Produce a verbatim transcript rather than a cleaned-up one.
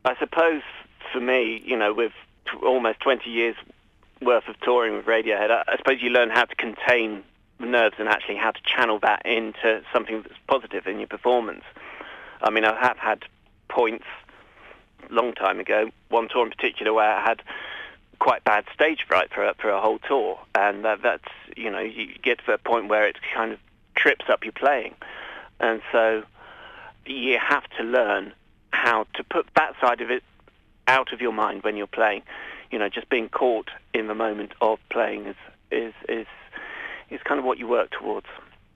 I suppose for me, you know, with t- almost twenty years worth of touring with Radiohead, I, I suppose you learn how to contain the nerves and actually how to channel that into something that's positive in your performance. I mean, I have had points a long time ago, one tour in particular, where I had quite bad stage fright for a, for a whole tour, and that, that's, you know, you get to a point where it kind of trips up your playing, and so you have to learn how to put that side of it out of your mind when you're playing. You know, just being caught in the moment of playing is is is, is kind of what you work towards.